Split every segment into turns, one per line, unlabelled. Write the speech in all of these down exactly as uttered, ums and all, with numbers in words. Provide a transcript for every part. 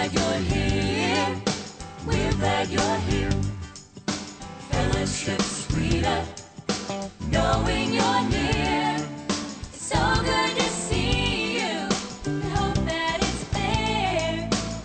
glad you're here. We're glad you're here. Fellowship sweeter, knowing you're near. It's so good to see you. We hope that it's clear.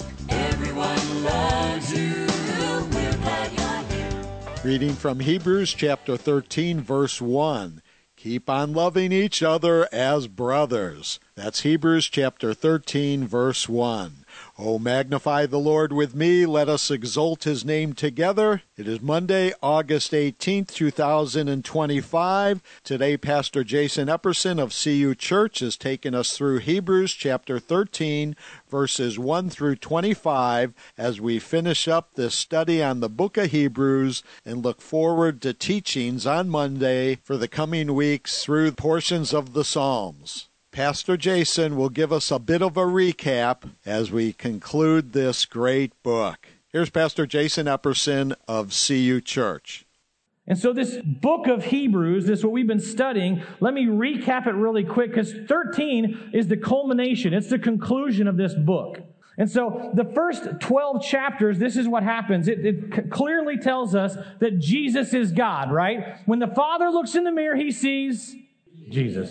Everyone loves you. We're glad you're here.
Reading from Hebrews chapter thirteen, verse one. Keep on loving each other as brothers. That's Hebrews chapter thirteen, verse one. Oh, magnify the Lord with me. Let us exalt his name together. It is Monday, August eighteenth, two thousand twenty-five. Today, Pastor Jason Epperson of C U Church is taking us through Hebrews chapter thirteen, verses one through twenty-five, as we finish up this study on the book of Hebrews and look forward to teachings on Monday for the coming weeks through portions of the Psalms. Pastor Jason will give us a bit of a recap as we conclude this great book. Here's Pastor Jason Epperson of C U Church.
And so this book of Hebrews, this is what we've been studying. Let me recap it really quick, because thirteen is the culmination. It's the conclusion of this book. And so the first twelve chapters, this is what happens. It, it c- clearly tells us that Jesus is God, right? When the Father looks in the mirror, he sees Jesus.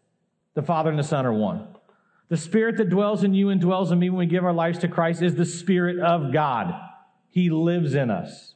The Father and the Son are one. The Spirit that dwells in you and dwells in me when we give our lives to Christ is the Spirit of God. He lives in us.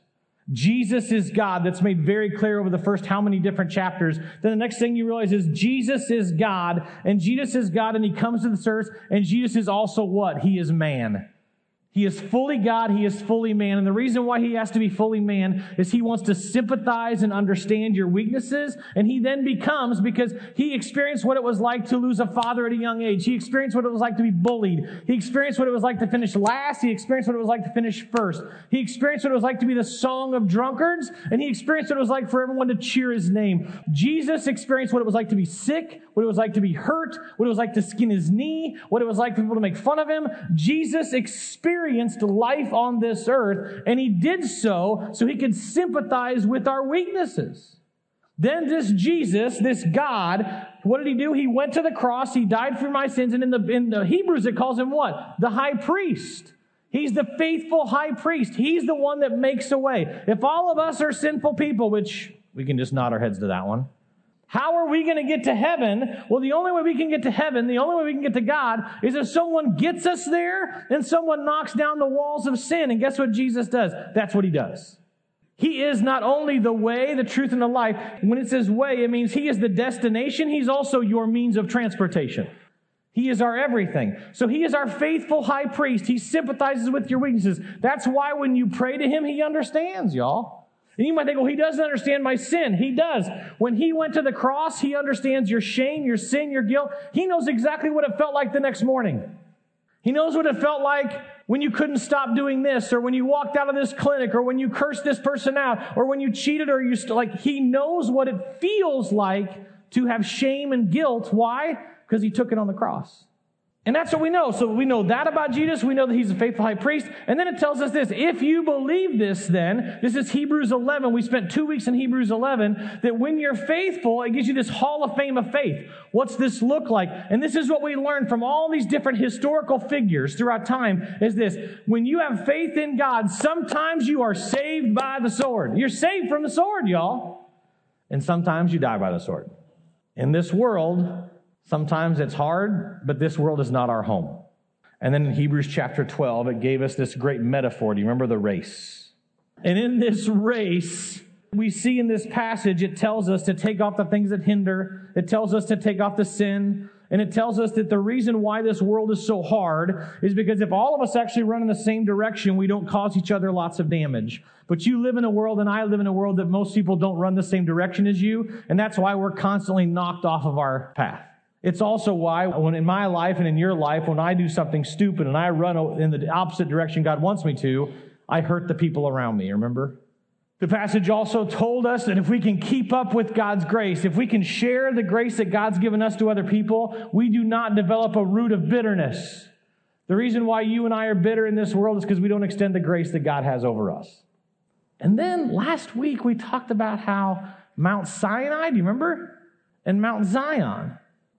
Jesus is God. That's made very clear over the first how many different chapters. Then the next thing you realize is Jesus is God, and Jesus is God, and he comes to this earth, and Jesus is also what? He is man. He is fully God, he is fully man. And the reason why he has to be fully man is he wants to sympathize and understand your weaknesses. And he then becomes, because he experienced what it was like to lose a father at a young age. He experienced what it was like to be bullied. He experienced what it was like to finish last. He experienced what it was like to finish first. He experienced what it was like to be the song of drunkards. And he experienced what it was like for everyone to cheer his name. Jesus experienced what it was like to be sick, what it was like to be hurt, what it was like to skin his knee, what it was like for people to make fun of him. Jesus experienced life on this earth, and he did so so he could sympathize with our weaknesses. Then this Jesus, this God, what did he do? He went to the cross, he died for my sins, and in the, in the Hebrews it calls him what? The high priest. He's the faithful high priest. He's the one that makes a way. If all of us are sinful people, which we can just nod our heads to that one, how are we going to get to heaven? Well, the only way we can get to heaven, the only way we can get to God, is if someone gets us there and someone knocks down the walls of sin. And guess what Jesus does? That's what he does. He is not only the way, the truth, and the life. When it says way, it means he is the destination. He's also your means of transportation. He is our everything. So he is our faithful high priest. He sympathizes with your weaknesses. That's why when you pray to him, he understands, y'all. And you might think, well, he doesn't understand my sin. He does. When he went to the cross, he understands your shame, your sin, your guilt. He knows exactly what it felt like the next morning. He knows what it felt like when you couldn't stop doing this, or when you walked out of this clinic, or when you cursed this person out, or when you cheated, or you st- like, he knows what it feels like to have shame and guilt. Why? Because he took it on the cross. And that's what we know. So we know that about Jesus. We know that he's a faithful high priest. And then it tells us this. If you believe this, then, this is Hebrews eleven. We spent two weeks in Hebrews eleven, that when you're faithful, it gives you this hall of fame of faith. What's this look like? And this is what we learned from all these different historical figures throughout time, is this. When you have faith in God, sometimes you are saved by the sword. You're saved from the sword, y'all. And sometimes you die by the sword. In this world, sometimes it's hard, but this world is not our home. And then in Hebrews chapter twelve, it gave us this great metaphor. Do you remember the race? And in this race, we see in this passage, it tells us to take off the things that hinder. It tells us to take off the sin. And it tells us that the reason why this world is so hard is because if all of us actually run in the same direction, we don't cause each other lots of damage. But you live in a world, and I live in a world, that most people don't run the same direction as you. And that's why we're constantly knocked off of our path. It's also why when in my life and in your life, when I do something stupid and I run in the opposite direction God wants me to, I hurt the people around me, remember? The passage also told us that if we can keep up with God's grace, if we can share the grace that God's given us to other people, we do not develop a root of bitterness. The reason why you and I are bitter in this world is because we don't extend the grace that God has over us. And then last week we talked about how Mount Sinai, do you remember? And Mount Zion.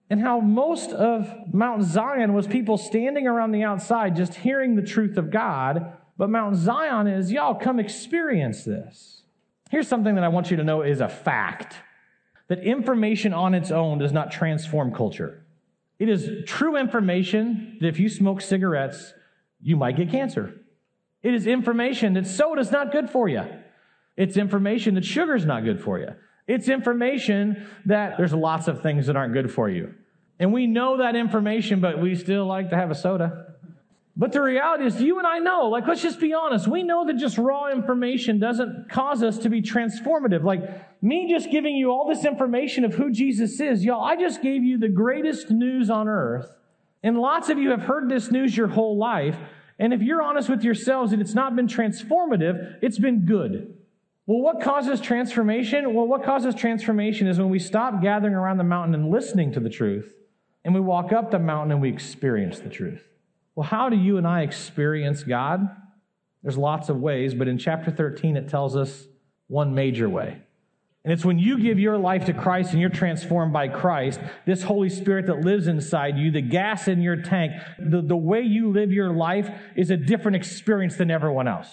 And how most of Mount Zion was people standing around the outside just hearing the truth of God, but Mount Zion is, y'all, come experience this. Here's something that I want you to know is a fact, that information on its own does not transform culture. It is true information that if you smoke cigarettes, you might get cancer. It is information that soda is not good for you. It's information that sugar is not good for you. It's information that there's lots of things that aren't good for you. And we know that information, but we still like to have a soda. But the reality is, you and I know, like, let's just be honest. We know that just raw information doesn't cause us to be transformative. Like, me just giving you all this information of who Jesus is, y'all, I just gave you the greatest news on earth. And lots of you have heard this news your whole life. And if you're honest with yourselves that it's not been transformative, it's been good. Well, what causes transformation? Well, what causes transformation is when we stop gathering around the mountain and listening to the truth, and we walk up the mountain and we experience the truth. Well, how do you and I experience God? There's lots of ways, but in chapter thirteen, it tells us one major way. And it's when you give your life to Christ and you're transformed by Christ, this Holy Spirit that lives inside you, the gas in your tank, the, the way you live your life is a different experience than everyone else.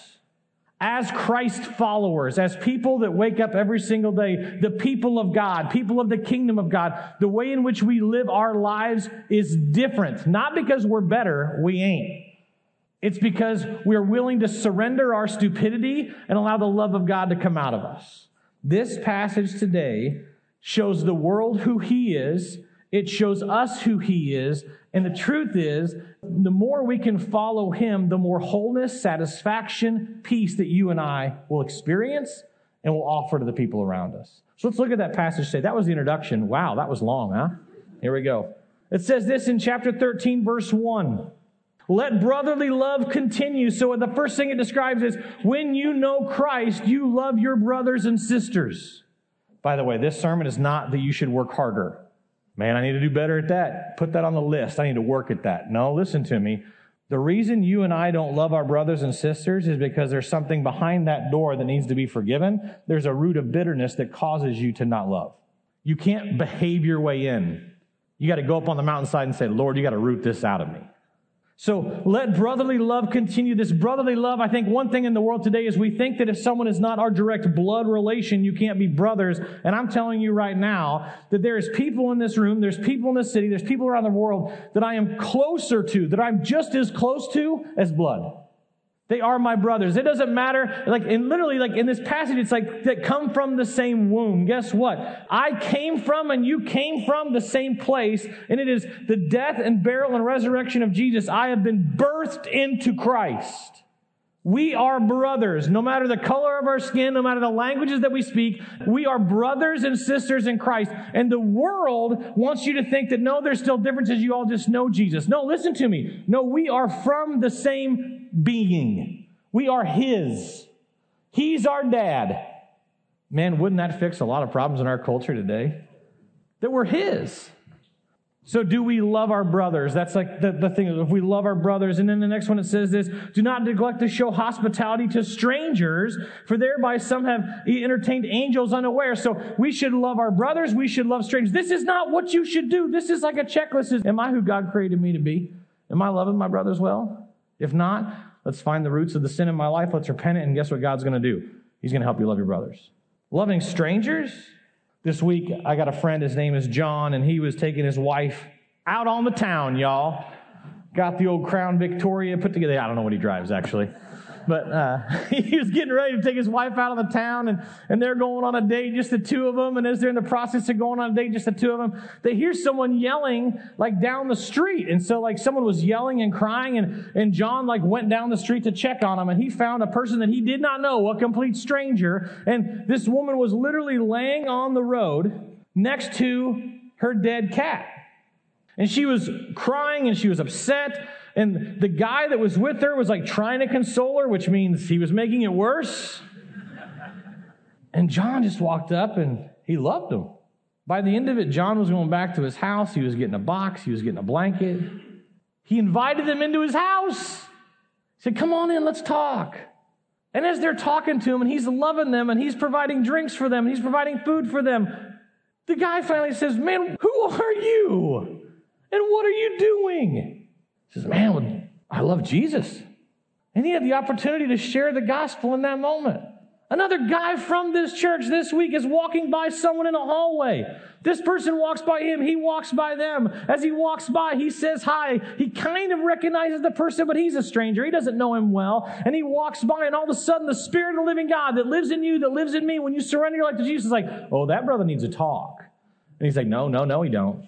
As Christ followers, as people that wake up every single day, the people of God, people of the kingdom of God, the way in which we live our lives is different. Not because we're better, we ain't. It's because we're willing to surrender our stupidity and allow the love of God to come out of us. This passage today shows the world who He is. It shows us who He is. And the truth is, the more we can follow Him, the more wholeness, satisfaction, peace that you and I will experience and will offer to the people around us. So let's look at that passage today. That was the introduction. Wow, that was long, huh? Here we go. It says this in chapter thirteen, verse one. Let brotherly love continue. So the first thing it describes is, when you know Christ, you love your brothers and sisters. By the way, this sermon is not that you should work harder. Man, I need to do better at that. Put that on the list. I need to work at that. No, listen to me. The reason you and I don't love our brothers and sisters is because there's something behind that door that needs to be forgiven. There's a root of bitterness that causes you to not love. You can't behave your way in. You got to go up on the mountainside and say, Lord, you got to root this out of me. So let brotherly love continue. This brotherly love, I think one thing in the world today is we think that if someone is not our direct blood relation, you can't be brothers. And I'm telling you right now that there is people in this room, there's people in this city, there's people around the world that I am closer to, that I'm just as close to as blood. They are my brothers. It doesn't matter. Like, and literally, like in this passage, it's like that come from the same womb. Guess what? I came from and you came from the same place. And it is the death and burial and resurrection of Jesus. I have been birthed into Christ. We are brothers. No matter the color of our skin, no matter the languages that we speak, we are brothers and sisters in Christ. And the world wants you to think that, no, there's still differences. You all just know Jesus. No, listen to me. No, we are from the same being. We are His. He's our dad. Man, wouldn't that fix a lot of problems in our culture today? That we're His. So do we love our brothers? That's like the, the thing. If we love our brothers. And then the next one, it says this: do not neglect to show hospitality to strangers, for thereby some have entertained angels unaware. So we should love our brothers. We should love strangers. This is not what you should do. This is like a checklist. Am I who God created me to be? Am I loving my brothers well? If not, let's find the roots of the sin in my life. Let's repent it. And guess what God's going to do? He's going to help you love your brothers. Loving strangers. This week, I got a friend, his name is John, and he was taking his wife out on the town, y'all. Got the old Crown Victoria put together. I don't know what he drives, actually. But uh, he was getting ready to take his wife out of the town, and, and they're going on a date, just the two of them. And as they're in the process of going on a date, just the two of them, they hear someone yelling, like, down the street. And so, like, someone was yelling and crying, and, and John, like, went down the street to check on him, and he found a person that he did not know, a complete stranger. And this woman was literally laying on the road next to her dead cat. And she was crying, and she was upset. And the guy that was with her was like trying to console her, which means he was making it worse. And John just walked up and he loved him. By the end of it, John was going back to his house. He was getting a box. He was getting a blanket. He invited them into his house. He said, come on in, let's talk. And as they're talking to him and he's loving them and he's providing drinks for them and he's providing food for them, The guy finally says, man, who are you? And what are you doing? He says, man, well, I love Jesus. And he had the opportunity to share the gospel in that moment. Another guy from this church this week is walking by someone in a hallway. This person walks by him. He walks by them. As he walks by, he says hi. He kind of recognizes the person, but he's a stranger. He doesn't know him well. And he walks by, and all of a sudden, the Spirit of the living God that lives in you, that lives in me, when you surrender your life to Jesus, is like, oh, that brother needs to talk. And he's like, no, no, no, he don't.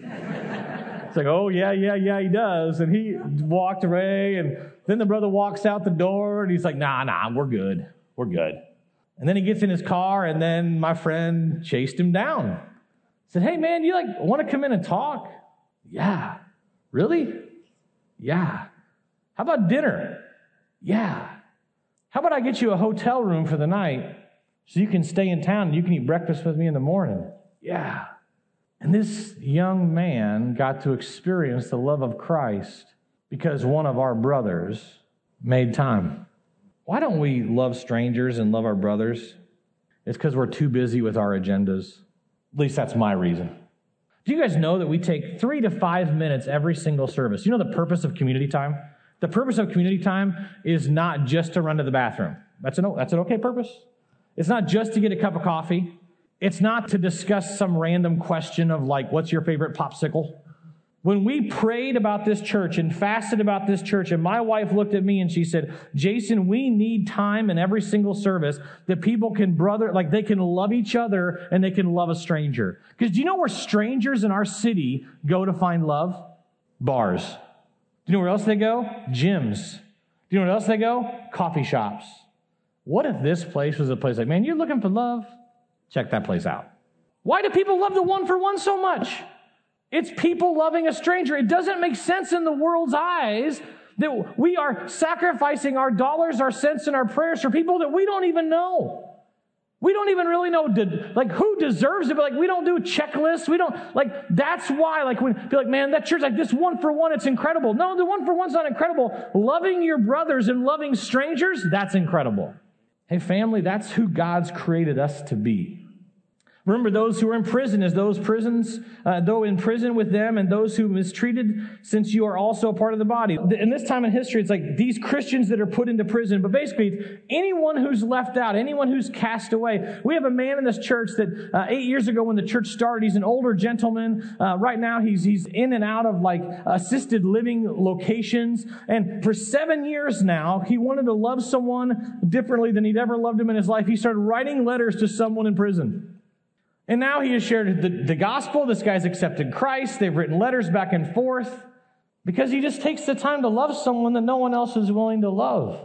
It's like, oh, yeah, yeah, yeah, he does. And he walked away, and then the brother walks out the door, and he's like, nah, nah, we're good. We're good. And then he gets in his car, and then my friend chased him down. Said, hey, man, you like want to come in and talk? Yeah. Really? Yeah. How about dinner? Yeah. How about I get you a hotel room for the night so you can stay in town and you can eat breakfast with me in the morning? Yeah. And this young man got to experience the love of Christ because one of our brothers made time. Why don't we love strangers and love our brothers? It's because we're too busy with our agendas. At least that's my reason. Do you guys know that we take three to five minutes every single service? You know the purpose of community time? The purpose of community time is not just to run to the bathroom. That's an, that's an okay purpose. It's not just to get a cup of coffee. It's not to discuss some random question of like, what's your favorite popsicle? When we prayed about this church and fasted about this church, and my wife looked at me and she said, Jason, we need time in every single service that people can brother, like they can love each other and they can love a stranger. Because do you know where strangers in our city go to find love? Bars. Do you know where else they go? Gyms. Do you know where else they go? Coffee shops. What if this place was a place like, man, you're looking for love? Check that place out. Why do people love the one for one so much? It's people loving a stranger. It doesn't make sense in the world's eyes that we are sacrificing our dollars, our cents, and our prayers for people that we don't even know. We don't even really know, like, who deserves it, but, like, we don't do checklists. We don't, like, that's why, like, when feel like, man, that church, like, this one for one, it's incredible. No, the one for one's not incredible. Loving your brothers and loving strangers, that's incredible. Hey, family, that's who God's created us to be. Remember those who are in prison as those prisons, uh, though in prison with them, and those who mistreated, since you are also a part of the body. In this time in history, it's like these Christians that are put into prison, but basically it's anyone who's left out, anyone who's cast away. We have a man in this church that uh, eight years ago when the church started, he's an older gentleman. Uh, right now he's he's in and out of like assisted living locations. And for seven years now, he wanted to love someone differently than he'd ever loved him in his life. He started writing letters to someone in prison. And now he has shared the, the gospel. This guy's accepted Christ. They've written letters back and forth because he just takes the time to love someone that no one else is willing to love.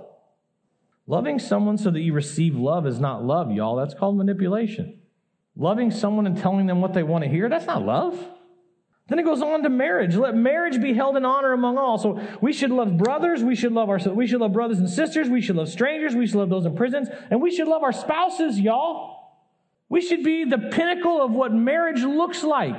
Loving someone so that you receive love is not love, y'all. That's called manipulation. Loving someone and telling them what they want to hear, that's not love. Then it goes on to marriage. Let marriage be held in honor among all. So we should love brothers. We should love our, we should love brothers and sisters. We should love strangers. We should love those in prisons. And we should love our spouses, y'all. We should be the pinnacle of what marriage looks like.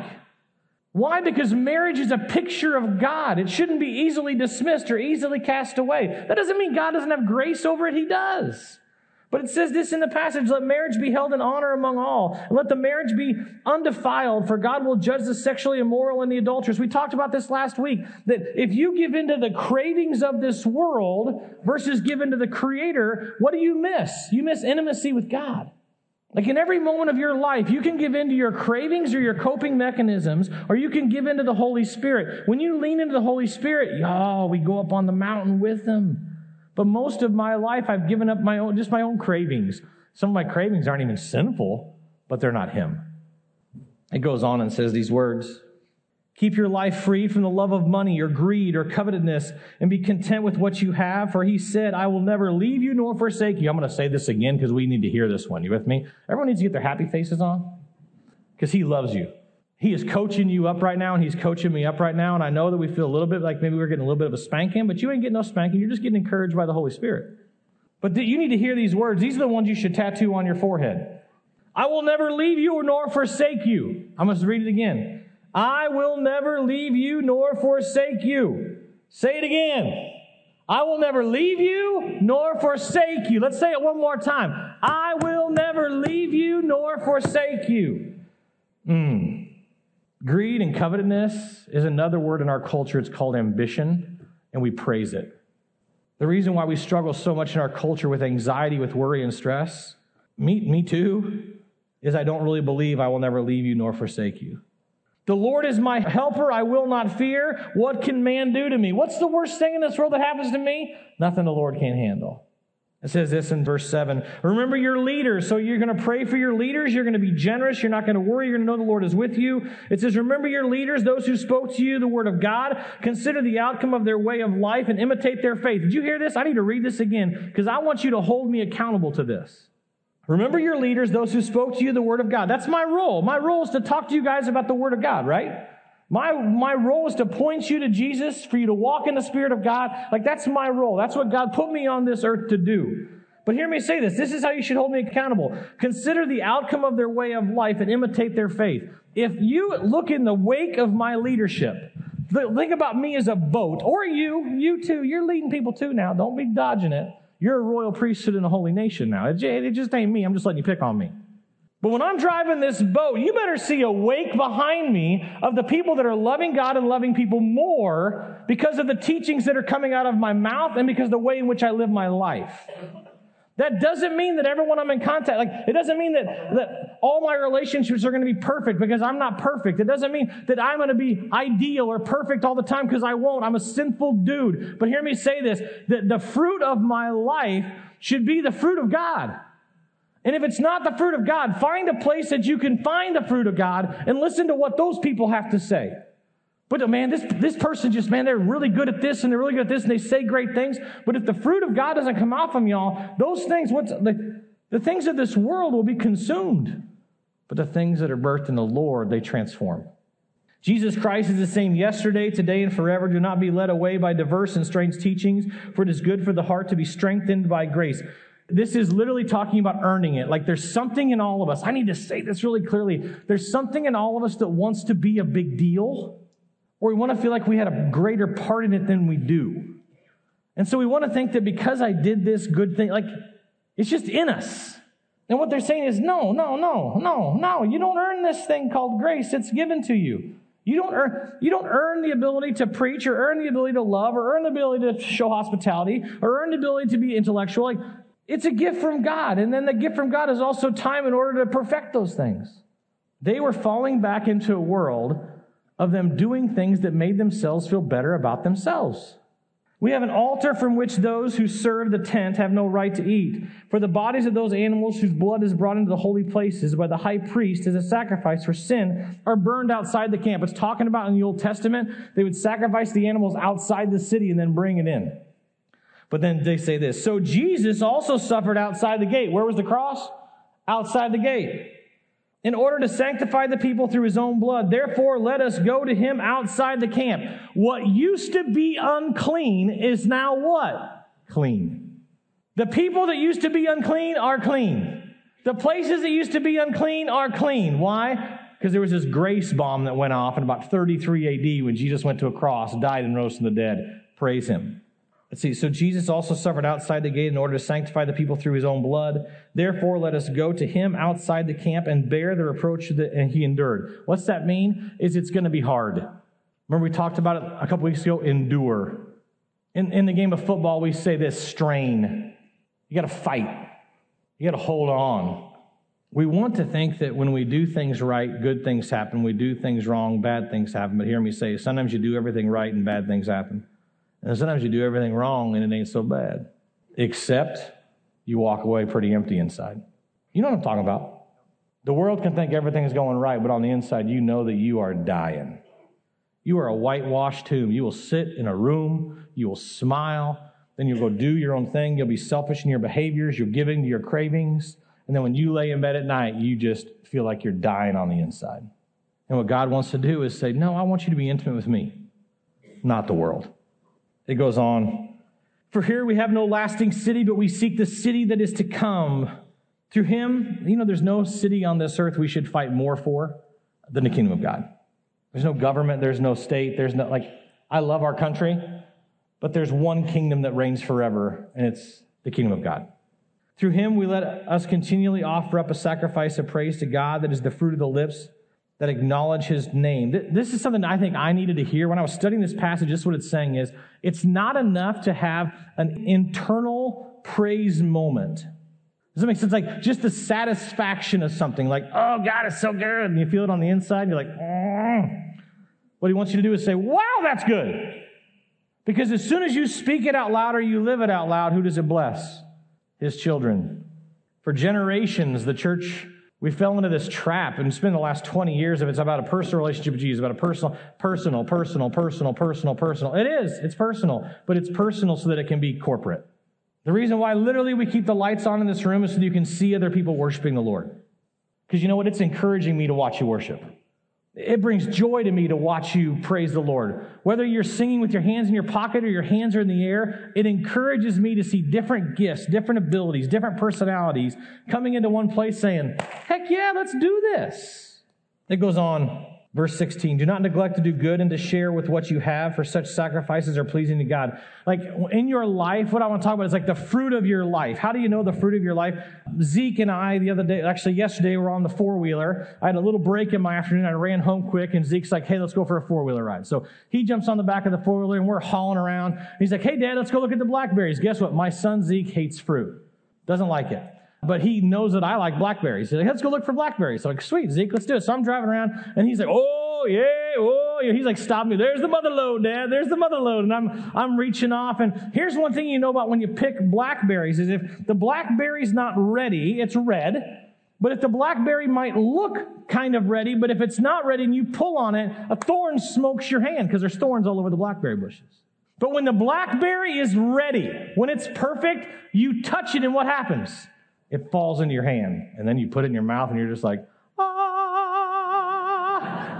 Why? Because marriage is a picture of God. It shouldn't be easily dismissed or easily cast away. That doesn't mean God doesn't have grace over it. He does. But it says this in the passage, let marriage be held in honor among all. And let the marriage be undefiled, for God will judge the sexually immoral and the adulterous. We talked about this last week, that if you give into the cravings of this world versus give into the Creator, what do you miss? You miss intimacy with God. Like in every moment of your life, you can give into your cravings or your coping mechanisms, or you can give into the Holy Spirit. When you lean into the Holy Spirit, oh, we go up on the mountain with Him. But most of my life, I've given up my own, just my own cravings. Some of my cravings aren't even sinful, but they're not Him. It goes on and says these words. Keep your life free from the love of money or greed or covetousness, and be content with what you have. For He said, I will never leave you nor forsake you. I'm going to say this again because we need to hear this one. You with me? Everyone needs to get their happy faces on because He loves you. He is coaching you up right now, and He's coaching me up right now. And I know that we feel a little bit like maybe we're getting a little bit of a spanking, but you ain't getting no spanking. You're just getting encouraged by the Holy Spirit. But you need to hear these words. These are the ones you should tattoo on your forehead. I will never leave you nor forsake you. I must read it again. I will never leave you nor forsake you. Say it again. I will never leave you nor forsake you. Let's say it one more time. I will never leave you nor forsake you. Mm. Greed and covetousness is another word in our culture. It's called ambition, and we praise it. The reason why we struggle so much in our culture with anxiety, with worry and stress, me, me too, is I don't really believe I will never leave you nor forsake you. The Lord is my helper, I will not fear. What can man do to me? What's the worst thing in this world that happens to me? Nothing the Lord can't handle. It says this in verse seven. Remember your leaders. So you're going to pray for your leaders. You're going to be generous. You're not going to worry. You're going to know the Lord is with you. It says, remember your leaders, those who spoke to you the word of God. Consider the outcome of their way of life and imitate their faith. Did you hear this? I need to read this again because I want you to hold me accountable to this. Remember your leaders, those who spoke to you the word of God. That's my role. My role is to talk to you guys about the word of God, right? My, my role is to point you to Jesus, for you to walk in the Spirit of God. Like, that's my role. That's what God put me on this earth to do. But hear me say this. This is how you should hold me accountable. Consider the outcome of their way of life and imitate their faith. If you look in the wake of my leadership, think about me as a boat, or you, you too. You're leading people too now. Don't be dodging it. You're a royal priesthood and a holy nation now. It, it just ain't me. I'm just letting you pick on me. But when I'm driving this boat, you better see a wake behind me of the people that are loving God and loving people more because of the teachings that are coming out of my mouth and because of the way in which I live my life. That doesn't mean that everyone I'm in contact, like, it doesn't mean that, that all my relationships are going to be perfect because I'm not perfect. It doesn't mean that I'm going to be ideal or perfect all the time because I won't. I'm a sinful dude. But hear me say this, that the fruit of my life should be the fruit of God. And if it's not the fruit of God, find a place that you can find the fruit of God and listen to what those people have to say. But man, this, this person just, man, they're really good at this and they're really good at this and they say great things. But if the fruit of God doesn't come out from y'all, those things, what's the, the things of this world will be consumed. But the things that are birthed in the Lord, they transform. Jesus Christ is the same yesterday, today, and forever. Do not be led away by diverse and strange teachings, for it is good for the heart to be strengthened by grace. This is literally talking about earning it. Like, there's something in all of us. I need to say this really clearly. There's something in all of us that wants to be a big deal. Or we want to feel like we had a greater part in it than we do. And so we want to think that because I did this good thing, like, it's just in us. And what they're saying is, no, no, no, no, no. You don't earn this thing called grace. It's given to you. You don't earn, you don't earn the ability to preach or earn the ability to love or earn the ability to show hospitality or earn the ability to be intellectual. Like, it's a gift from God. And then the gift from God is also time in order to perfect those things. They were falling back into a world of them doing things that made themselves feel better about themselves. We have an altar from which those who serve the tent have no right to eat. For the bodies of those animals whose blood is brought into the holy places by the high priest as a sacrifice for sin are burned outside the camp. It's talking about in the Old Testament, they would sacrifice the animals outside the city and then bring it in. But then they say this, so Jesus also suffered outside the gate. Where was the cross? Outside the gate. In order to sanctify the people through his own blood. Therefore, let us go to him outside the camp. What used to be unclean is now what? Clean. The people that used to be unclean are clean. The places that used to be unclean are clean. Why? Because there was this grace bomb that went off in about thirty-three A D when Jesus went to a cross, died and rose from the dead. Praise him. Let's see. So Jesus also suffered outside the gate in order to sanctify the people through his own blood. Therefore, let us go to him outside the camp and bear the reproach that he endured. What's that mean? Is it's going to be hard. Remember we talked about it a couple weeks ago? Endure. In, in the game of football, we say this, strain. You got to fight. You got to hold on. We want to think that when we do things right, good things happen. We do things wrong, bad things happen. But hear me say, sometimes you do everything right and bad things happen. And sometimes you do everything wrong and it ain't so bad. Except you walk away pretty empty inside. You know what I'm talking about. The world can think everything's going right, but on the inside you know that you are dying. You are a whitewashed tomb. You will sit in a room. You will smile. Then you'll go do your own thing. You'll be selfish in your behaviors. You'll give in to your cravings. And then when you lay in bed at night, you just feel like you're dying on the inside. And what God wants to do is say, no, I want you to be intimate with me, not the world. It goes on. For here we have no lasting city, but we seek the city that is to come. Through him, you know, there's no city on this earth we should fight more for than the kingdom of God. There's no government, there's no state, there's no, like, I love our country, but there's one kingdom that reigns forever, and it's the kingdom of God. Through him we let us continually offer up a sacrifice of praise to God that is the fruit of the lips that acknowledge his name. This is something I think I needed to hear. When I was studying this passage, this is what it's saying is, it's not enough to have an internal praise moment. Does that make sense? Like just the satisfaction of something, like, oh, God, it's so good. And you feel it on the inside, and you're like, mm. What he wants you to do is say, wow, that's good. Because as soon as you speak it out loud or you live it out loud, who does it bless? His children. For generations, the church, we fell into this trap, and spent the last twenty years of it's about a personal relationship with Jesus, about a personal, personal, personal, personal, personal, personal. It is. It's personal, but it's personal so that it can be corporate. The reason why literally we keep the lights on in this room is so that you can see other people worshiping the Lord. Because you know what? It's encouraging me to watch you worship. It brings joy to me to watch you praise the Lord. Whether you're singing with your hands in your pocket or your hands are in the air, it encourages me to see different gifts, different abilities, different personalities coming into one place saying, heck yeah, let's do this. It goes on. Verse sixteen, do not neglect to do good and to share with what you have, for such sacrifices are pleasing to God. Like in your life, what I want to talk about is like the fruit of your life. How do you know the fruit of your life? Zeke and I the other day, actually yesterday, we were on the four-wheeler. I had a little break in my afternoon. I ran home quick, and Zeke's like, hey, let's go for a four-wheeler ride. So he jumps on the back of the four-wheeler, and we're hauling around. He's like, hey, Dad, let's go look at the blackberries. Guess what? My son Zeke hates fruit. Doesn't like it. But he knows that I like blackberries. He's like, let's go look for blackberries. So I'm like, sweet, Zeke, let's do it. So I'm driving around, and he's like, oh, yeah, oh, yeah. He's like, stop me. There's the mother lode, Dad. There's the mother lode. And I'm I'm reaching off. And here's one thing you know about when you pick blackberries is if the blackberry's not ready, it's red. But if the blackberry might look kind of ready, but if it's not ready and you pull on it, a thorn smokes your hand because there's thorns all over the blackberry bushes. But when the blackberry is ready, when it's perfect, you touch it, and what happens? It falls into your hand, and then you put it in your mouth, and you're just like, ah.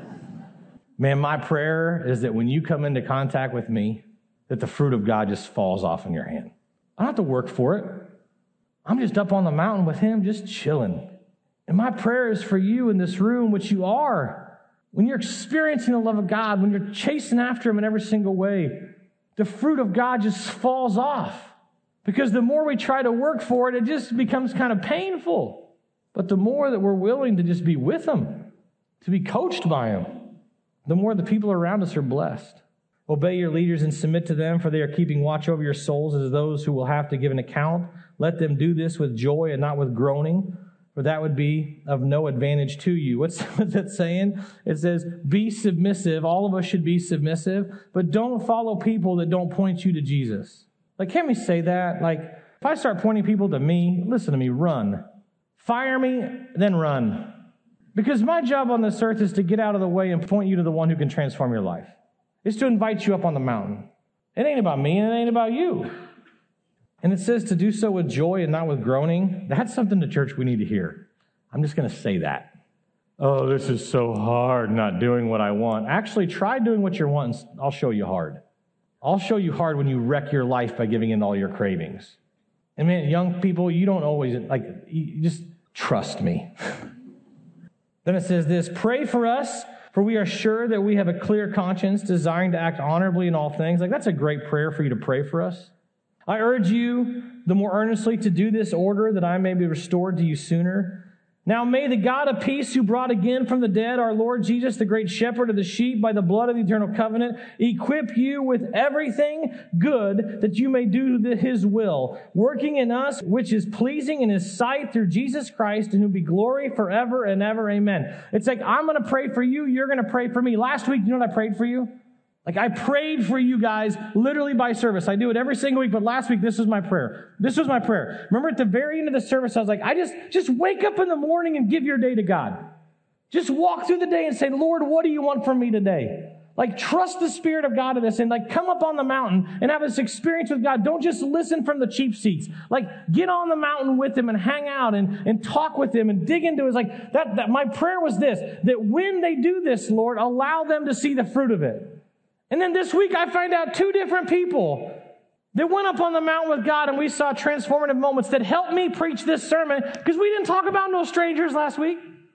Man, my prayer is that when you come into contact with me, that the fruit of God just falls off in your hand. I don't have to work for it. I'm just up on the mountain with him, just chilling. And my prayer is for you in this room, which you are, when you're experiencing the love of God, when you're chasing after him in every single way, the fruit of God just falls off. Because the more we try to work for it, it just becomes kind of painful. But the more that we're willing to just be with him, to be coached by him, the more the people around us are blessed. Obey your leaders and submit to them, for they are keeping watch over your souls as those who will have to give an account. Let them do this with joy and not with groaning, for that would be of no advantage to you. What's, what's that saying? It says, be submissive. All of us should be submissive, but don't follow people that don't point you to Jesus. Like, can't we say that? Like, if I start pointing people to me, listen to me, run. Fire me, then run. Because my job on this earth is to get out of the way and point you to the one who can transform your life. It's to invite you up on the mountain. It ain't about me, and it ain't about you. And it says to do so with joy and not with groaning. That's something the church we need to hear. I'm just going to say that. Oh, this is so hard, not doing what I want. Actually, try doing what you want, and I'll show you hard. I'll show you hard when you wreck your life by giving in all your cravings. And man, young people, you don't always, like, you just trust me. Then it says this, pray for us, for we are sure that we have a clear conscience, desiring to act honorably in all things. Like, that's a great prayer for you to pray for us. I urge you the more earnestly to do this order, that I may be restored to you sooner. Now may the God of peace, who brought again from the dead our Lord Jesus, the great shepherd of the sheep, by the blood of the eternal covenant, equip you with everything good that you may do his will, working in us which is pleasing in his sight through Jesus Christ, and who be glory forever and ever. Amen. It's like, I'm going to pray for you. You're going to pray for me. Last week, you know what I prayed for you? Like, I prayed for you guys literally by service. I do it every single week, but last week, this was my prayer. This was my prayer. Remember at the very end of the service, I was like, I just, just wake up in the morning and give your day to God. Just walk through the day and say, Lord, what do you want from me today? Like, trust the Spirit of God in this, and like, come up on the mountain and have this experience with God. Don't just listen from the cheap seats. Like, get on the mountain with him and hang out and, and talk with him and dig into it. It's like, that, that, my prayer was this, that when they do this, Lord, allow them to see the fruit of it. And then this week, I find out two different people that went up on the mountain with God, and we saw transformative moments that helped me preach this sermon, because we didn't talk about no strangers last week.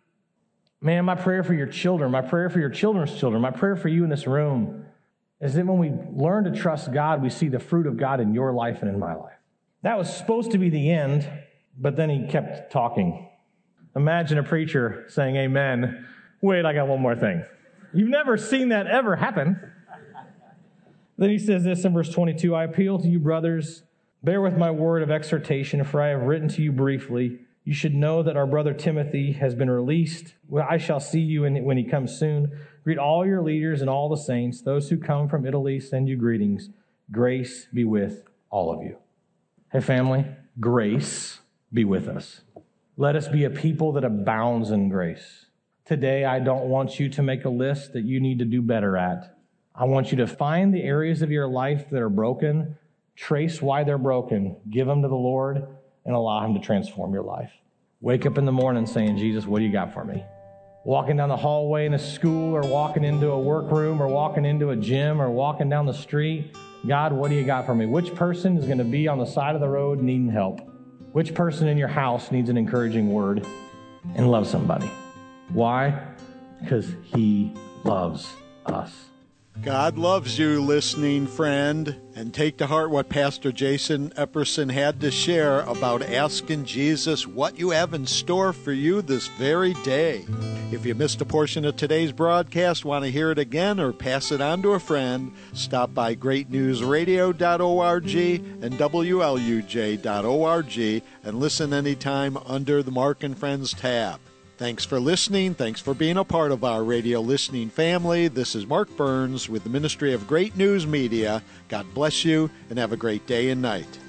Man, my prayer for your children, my prayer for your children's children, my prayer for you in this room is that when we learn to trust God, we see the fruit of God in your life and in my life. That was supposed to be the end, but then he kept talking. Imagine a preacher saying amen Wait, I got one more thing. You've never seen that ever happen. Then he says this in verse twenty-two, I appeal to you, brothers, bear with my word of exhortation, for I have written to you briefly. You should know that our brother Timothy has been released. Well, I shall see you when he comes soon. Greet all your leaders and all the saints. Those who come from Italy send you greetings. Grace be with all of you. Hey, family, grace be with us. Let us be a people that abounds in grace. Today, I don't want you to make a list that you need to do better at. I want you to find the areas of your life that are broken, trace why they're broken, give them to the Lord, and allow Him to transform your life. Wake up in the morning saying, Jesus, what do you got for me? Walking down the hallway in a school, or walking into a workroom, or walking into a gym, or walking down the street. God, what do you got for me? Which person is going to be on the side of the road needing help? Which person in your house needs an encouraging word? And love somebody. Why? Because He loves us.
God loves you, listening friend, and take to heart what Pastor Jason Epperson had to share about asking Jesus what you have in store for you this very day. If you missed a portion of today's broadcast, want to hear it again, or pass it on to a friend, stop by great news radio dot org and W L U J dot org and listen anytime under the Mark and Friends tab. Thanks for listening. Thanks for being a part of our radio listening family. This is Mark Burns with the Ministry of Great News Media. God bless you and have a great day and night.